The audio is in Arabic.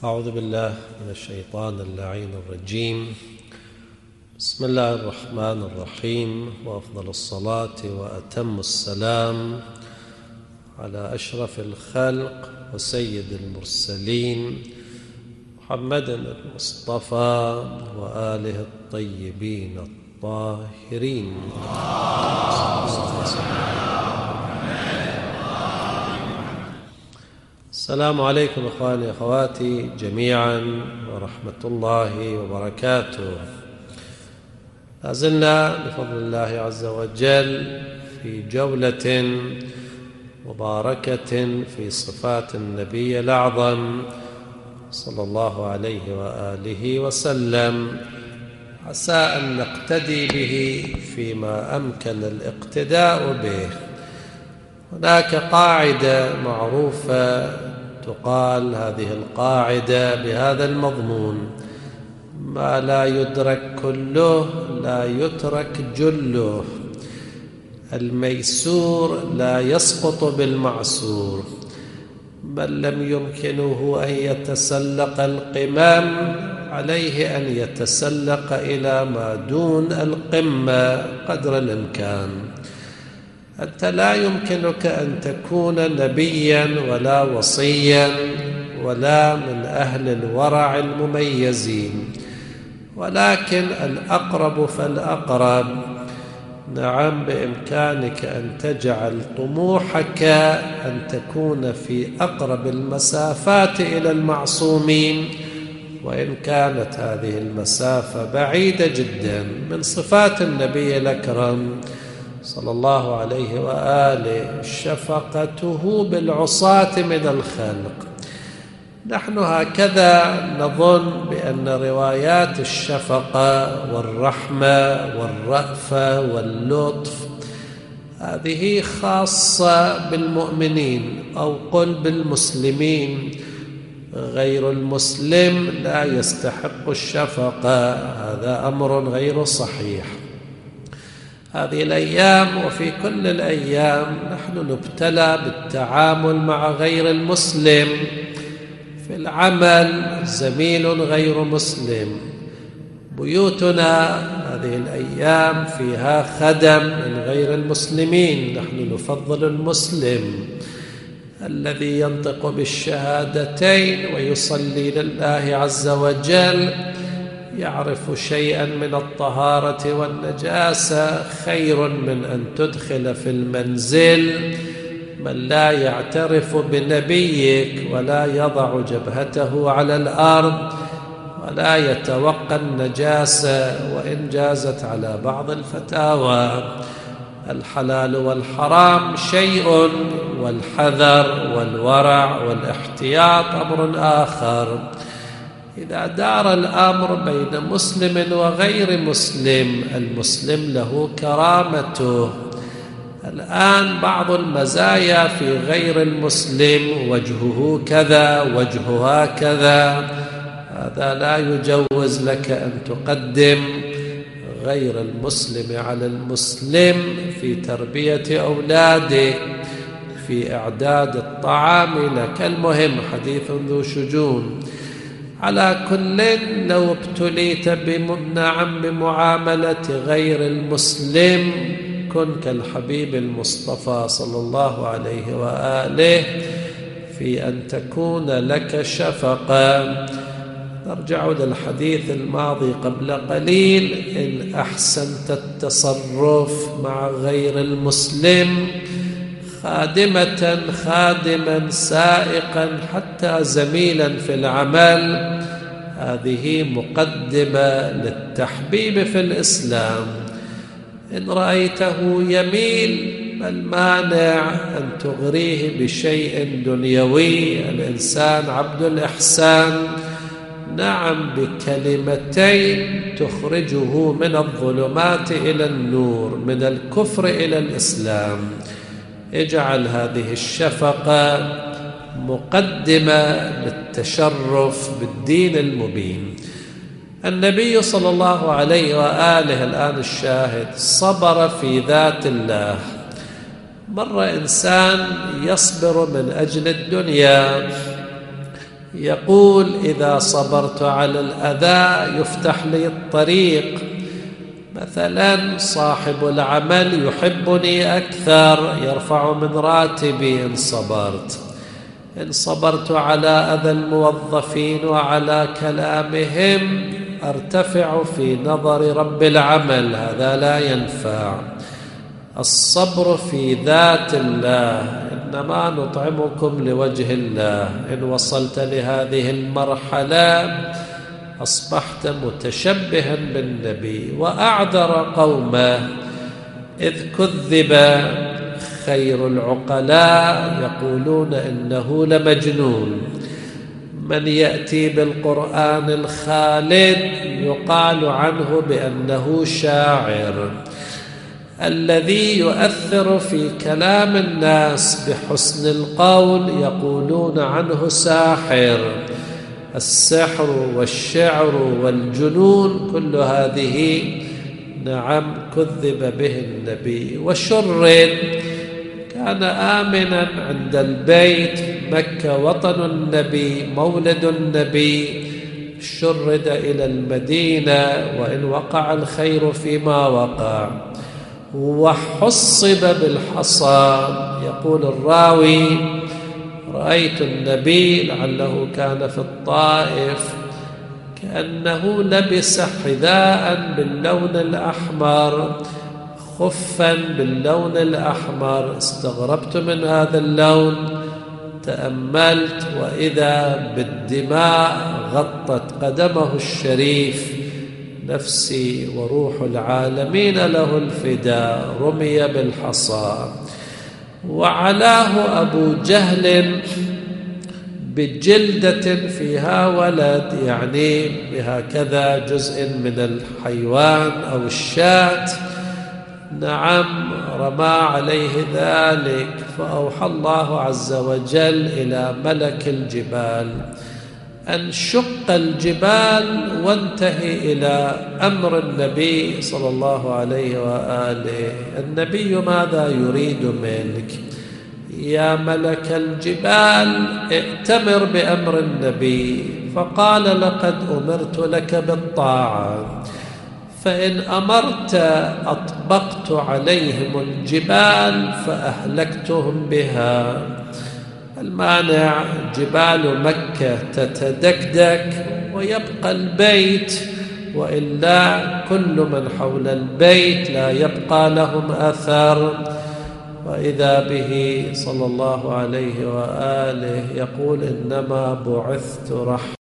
أعوذ بالله من الشيطان اللعين الرجيم. بسم الله الرحمن الرحيم، وأفضل الصلاة وأتم السلام على أشرف الخلق وسيد المرسلين محمد المصطفى وآله الطيبين الطاهرين. السلام عليكم إخواني أخواتي جميعا ورحمة الله وبركاته. لازلنا بفضل الله عز وجل في جولة مباركة في صفات النبي الأعظم صلى الله عليه وآله وسلم، عسى أن نقتدي به فيما أمكن الاقتداء به. هناك قاعدة معروفة تقال هذه القاعدة بهذا المضمون: ما لا يدرك كله لا يترك جله، الميسور لا يسقط بالمعسور، من لم يمكنه أن يتسلق القمم عليه أن يتسلق إلى ما دون القمة قدر الإمكان. أنت لا يمكنك أن تكون نبيا ولا وصيا ولا من أهل الورع المميزين، ولكن الأقرب فالأقرب. نعم، بإمكانك أن تجعل طموحك أن تكون في أقرب المسافات إلى المعصومين، وإن كانت هذه المسافة بعيدة جدا. من صفات النبي الأكرم صلى الله عليه وآله شفقته بالعصاة من الخلق. نحن هكذا نظن بأن روايات الشفقة والرحمة والرأفة واللطف هذه خاصة بالمؤمنين، أو قل بالمسلمين. غير المسلم لا يستحق الشفقة، هذا أمر غير صحيح. هذه الأيام وفي كل الأيام نحن نبتلى بالتعامل مع غير المسلم. في العمل زميل غير مسلم، بيوتنا هذه الأيام فيها خدم من غير المسلمين. نحن نفضل المسلم الذي ينطق بالشهادتين ويصلي لله عز وجل، يعرف شيئا من الطهارة والنجاسة، خير من أن تدخل في المنزل من لا يعترف بنبيك ولا يضع جبهته على الأرض ولا يتوقى النجاسة، وإن جازت على بعض الفتاوى. الحلال والحرام شيء، والحذر والورع والاحتياط أمر آخر. إذا دار الأمر بين مسلم وغير مسلم، المسلم له كرامته. الآن بعض المزايا في غير المسلم، وجهه كذا وجهها كذا، هذا لا يجوز لك أن تقدم غير المسلم على المسلم في تربية أولادك، في إعداد الطعام لك. المهم حديث ذو شجون. على كل، لو ابتليت بمعاملة غير المسلم كن كالحبيب المصطفى صلى الله عليه وآله في أن تكون لك شفقة. نرجع للحديث الماضي قبل قليل: إن أحسنت التصرف مع غير المسلم، خادمة خادما سائقا حتى زميلا في العمل، هذه مقدمة للتحبيب في الإسلام. إن رأيته يميل، المانع أن تغريه بشيء دنيوي. الإنسان عبد الإحسان، نعم، بكلمتين تخرجه من الظلمات إلى النور، من الكفر إلى الإسلام. اجعل هذه الشفقة مقدمة للتشرف بالدين المبين. النبي صلى الله عليه وآله، الآن الشاهد، صبر في ذات الله. مر إنسان يصبر من أجل الدنيا، يقول إذا صبرت على الأذى يفتح لي الطريق. مثلا صاحب العمل يحبني أكثر، يرفع من راتبي إن صبرت على أذى الموظفين وعلى كلامهم أرتفع في نظر رب العمل، هذا لا ينفع. الصبر في ذات الله، إنما نطعمكم لوجه الله. إن وصلت لهذه المرحلة أصبحت متشبها بالنبي. وأعذر قومه إذ كذب خير العقلاء يقولون إنه لمجنون. من يأتي بالقرآن الخالد يقال عنه بأنه شاعر. الذي يؤثر في كلام الناس بحسن القول يقولون عنه ساحر. السحر والشعر والجنون كل هذه نعم كذب به النبي. وشرد، كان آمنا عند البيت، مكة وطن النبي، مولد النبي، شرد إلى المدينة وإن وقع الخير فيما وقع، وحصب بالحصى. يقول الراوي رأيت النبي لعله كان في الطائف كأنه لبس حذاء باللون الأحمر، خفا باللون الأحمر. استغربت من هذا اللون، تأملت وإذا بالدماء غطت قدمه الشريف. نفسي وروح العالمين له الفداء، رمي بالحصى. وعلاه أبو جهل بجلدة فيها ولد، يعني بهكذا جزء من الحيوان أو الشاة، نعم رمى عليه ذلك. فأوحى الله عز وجل إلى ملك الجبال أن شق الجبال وانتهي إلى أمر النبي صلى الله عليه وآله. النبي ماذا يريد منك يا ملك الجبال؟ ائتمر بأمر النبي. فقال لقد أمرت لك بالطاعة، فإن أمرت أطبقت عليهم الجبال فأهلكتهم بها. المانع جبال مكة تتدكدك ويبقى البيت، وإلا كل من حول البيت لا يبقى لهم أثر. وإذا به صلى الله عليه وآله يقول إنما بعثت رحمة.